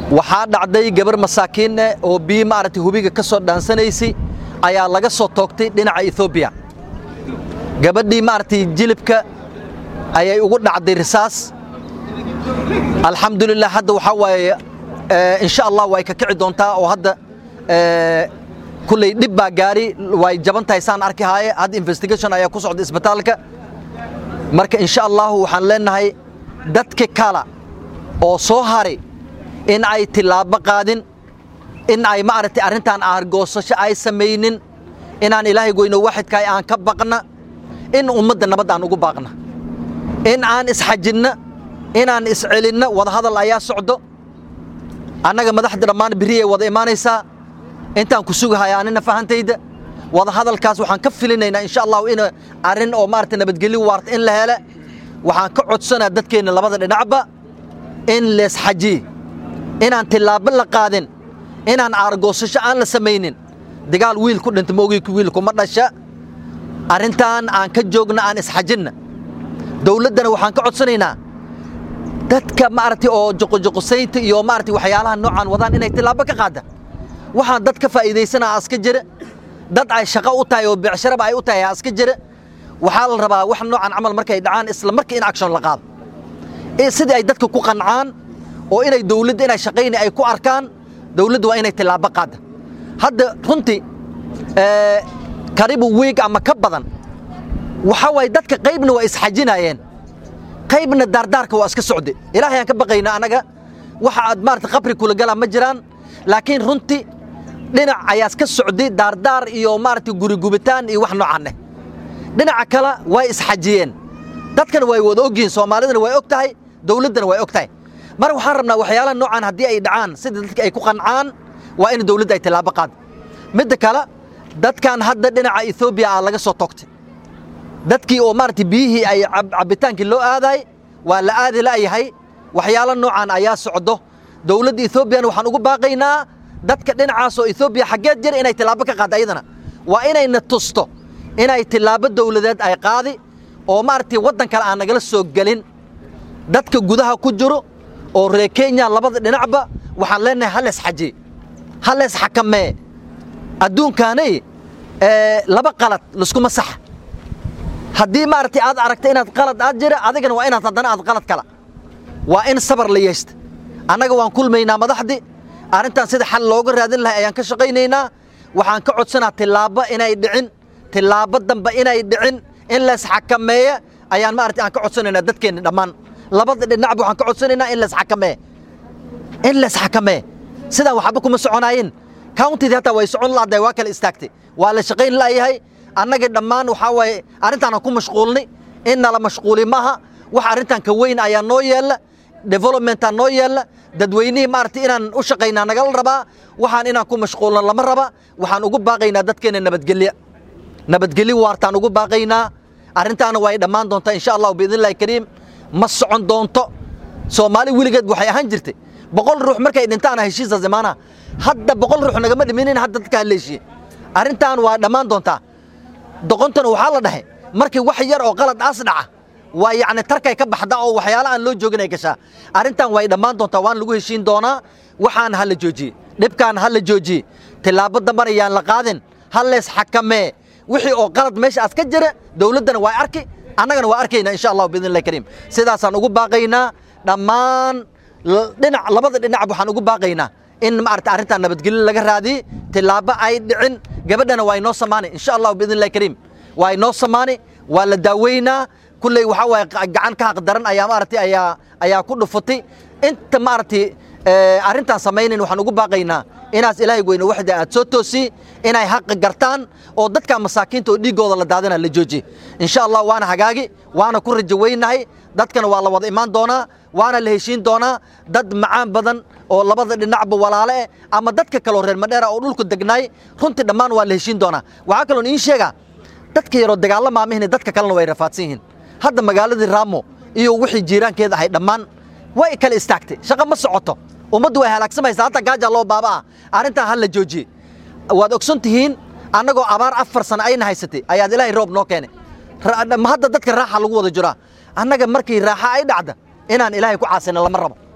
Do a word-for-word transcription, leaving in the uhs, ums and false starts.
waxaa dhacday gabar masaakiin ah oo biyo maartay hubiga ka soo dhaansanaysay ayaa laga soo toogtay dhinaca Ethiopia gabadhii maartay jilibka ayay ugu dhacday risaas alxamdulillah hadda waxa waaye insha Allah way ka kici doontaa oo hadda kulay dib baa gaari way jaban tahay saan arki haaye hadda investigation ayaa ku socda isbitaalka marka insha Allah waxaan leenahay dadka kala oo soo haray in ay tilaabo qaadin in ay maartay arintan aargoosasho ay sameeynin inaan ilaahay goyno waxidkay aan ka baqna in ummadda nabad aan ugu baaqna in aan isxajinna inaan iscelinna wada hadal ayaa socdo anaga madaxda dhamaan biriye wada iimaanaysa intaan ku sugahay aanina fahantayda wada hadalkaas waxaan ka filinaynaa insha Allah in arin oo maartay nabadgelyo waarta in la helo waxaan ka codsanaa dadkeena labada dhinacba in lees xaji inaan tilaabo la qaadin inaan aargoosasho aan la sameeynin dagaal wiil ku dhintay moogay ku wiil kuma dhasha arintan aan ka joogna aan isxajinna dawladana waxaan ka codsanaynaa dadka maartay oo joqojoqosaynta iyo maartay waxyaalaha noocan wadaan inay tilaabo ka qaadaan waxaan dad ka faa'iideysanaa aska jira dad ay shaqo u tahay oo beecsharaba ay u tahay aska jira waxa la rabaa wax noocan amal markay dhacaan isla markii in action la qaado ee sidii ay dadka ku qancaan oo inay dawladda inay shaqeyn ay ku arkaan dawladdu waa inay tilaabo qaado hadda runtii ee qariib week ama ka badan waxa way dadka qaybna waa isxajinayeen qaybna dardaarka waa iska socday ilaahay aan ka baqayna anaga waxa aad maartay qabri kula gala ma jiraan laakiin runtii dhinac ayaa iska socday dardaar iyo maartay guri gubitaan iyo wax noocan ah dhinaca kala way isxajiyeen dadkana way wada ogyihiin Soomaalidana way ogtahay dawladana way ogtahay mar waxaan rabnaa waxyaalaha noocan hadii ay dhacaan sida dadka ay ku qancaan waa in dawladda ay tilaabo qaad mid kale dadkan hadda dhinaca Ethiopia laga soo toogtay dadkii oo maartay biyihii ay cabitaankii loo aaday waa la aadi la yahay waxyaalaha noocan ayaa socdo dawladda Ethiopia waxaan ugu baaqaynaa dadka dhinacaas oo Ethiopia xageed jir inay tilaabo ka qaad ayadana waa inay na tusto inay tilaabo dawladeed ay qaadi oo maartay wadan kale aan nagala soo galin dadka gudaha ku jiro oo reer Kenya labada dhinacba waxaan leenahay hal is xaji hal is xakamee adduunkaanay ee laba qalad liskuma sax hadii maartay aad aragtay inaad qalad aad jira adigana waa inaad hadana aad qalad kala waa in sabar la yeeshto anaga waan kulmaynaa madaxdii arintan sida xal looga raadin lahaa ayaan ka shaqaynaynaa waxaan ka codsanaa tilaabo inay dhicin tilaabo dambe inay dhicin in la isxakameeyo ayaan maartay aan ka codsanaynaa dadkeena dhamaan labada dhinac waxaan ka codsanaynaa in la isxakameeyo in la isxakameeyo sida waxba kuma soconaayeen county hata way socon laaday waa kala istaagtay waa la shaqayn laayahay annaga dhamaan waxa way arintan ku mashquulnay in la mashquuli maaha wax arintan ka weyn ayaa noo yeela development noo yeela dadweynaha maartay inaan u shaqeynaa naga rabaa waxaan inaan ku mashquulno lama raba waxaan ugu baaqaynaa dadkeena nabadgelyo nabadgelyo waartaan ugu baaqaynaa arintaana way dhamaan doontaa insha Allah biidinlaahi kariim ma socon doonto Soomaali wiligeed waxay ahaan jirtay boqol ruux markay dhintaan heshiis zamaana hadda boqol ruux naga ma dhiminin hadda dadka leeshii arintan waa dhamaan doontaa doqontan waxa la dhahay markii wax yar oo qalad aas dhaca waa yaani tarkay ka baxda oo waxyaalo aan loo joogin ay gashaa arintan way dhamaan doontaa waan lagu heshiin doonaa waxaan hal jooji dhibkaan hal jooji tilaabo dambar ayaan la qaadin hal lees xakamee wixii oo qalad meesha aska jira dawladana way arki annagana waa arkayna insha Allah biidinlaahi kariim sidaas aan ugu baaqaynaa dhamaan dhinac labada dhinac waxaan ugu baaqaynaa in maarta arintan nabadgelyo laga raadi tilaabo ay dhicin gabadhana way noo samaanay insha Allah biidinlaahi kariim way noo samaanay waa la daaweynaa kulay waxa way gacan ka xaq daran ayaa maartay ayaa ayaa ku dhufatay inta maartay arintan sameeyeen waxaan ugu baaqaynaa inaas ilaahay goyno waxda aad soo toosi inay xaq gartaan oo dadka masaakiinta oo dhigooda la daadana la jooji insha Allah waana hagaagi waana ku rajaweynahay dadkana waa la wada imaan doonaa waana la heshiin doonaa dad macaan badan oo labada dhinacba walaale ama dadka kale reer Madheera oo dhulku degnaay runtii dhamaan waa la heshiin doonaa waxa kale oo in sheega dadka yaro dagaalama maahine dadka kalena way rafaadsan yihiin hadda magaalada Raamo iyo wixii jiiraankeeda ay dhamaan way kala istaagtay shaqo ma socoto ummaddu way halaagsamaysaa hata gaaja loo baabaa arintan hal la jooji waad ogsantihiin annagoo abaar afar sano ayna haysatay ayaad ilaahay roob noo keenay hadda dadka raaxa lagu wada jiraa annaga markii raaxa ay dhacda inaan ilaahay ku caasino lama rabo